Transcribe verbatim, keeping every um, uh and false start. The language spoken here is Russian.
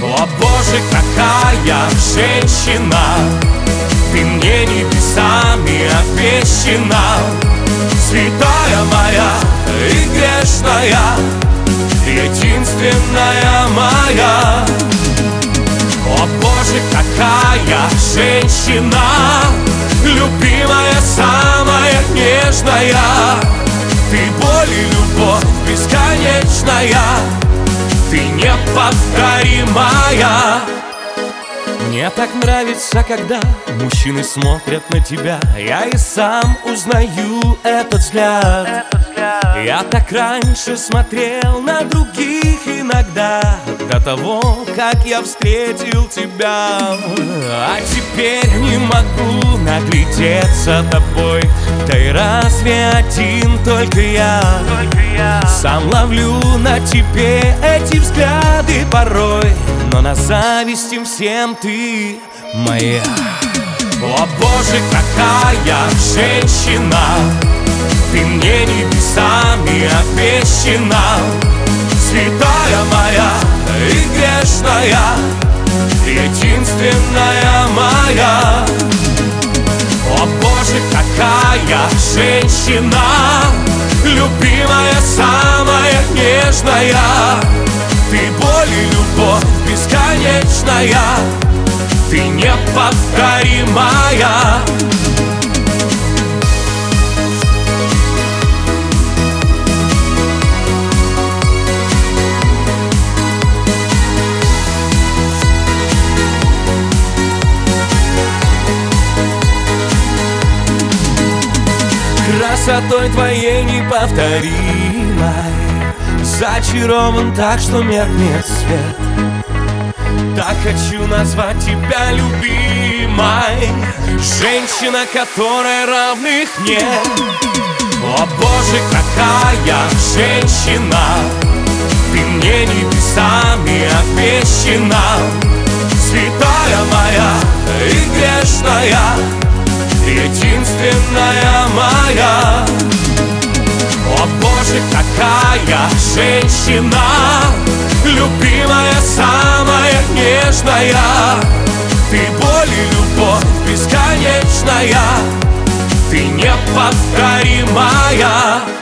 О боже, какая женщина, ты мне небесами обещана, святая моя и грешная, единственная моя. О боже, какая женщина, любимая, самая нежная, ты боль и любовь бесконечная, ты неповторимая. Мне так нравится, когда мужчины смотрят на тебя, я и сам узнаю этот взгляд. Я так раньше смотрел на других иногда, до того, как я встретил тебя. А теперь не могу наглядеться тобой, да и разве один только я? Сам ловлю на тебе эти взгляды порой, но на зависть им всем ты моя. О боже, какая женщина, ты мне небесами обещана, святая моя и грешная, единственная моя. О боже, какая женщина, любимая, самая нежная, ты боль и любовь бесконечная, ты неповторимая. Красотой твоей неповторимой зачарован так, что меркнет свет. Так хочу назвать тебя любимой, женщина, которой равных нет. О боже, какая женщина, ты мне небесами обещана, святая моя и грешная, единственная моя. О боже, какая женщина, любимая, самая нежная, ты боль и любовь бесконечная, ты неповторимая.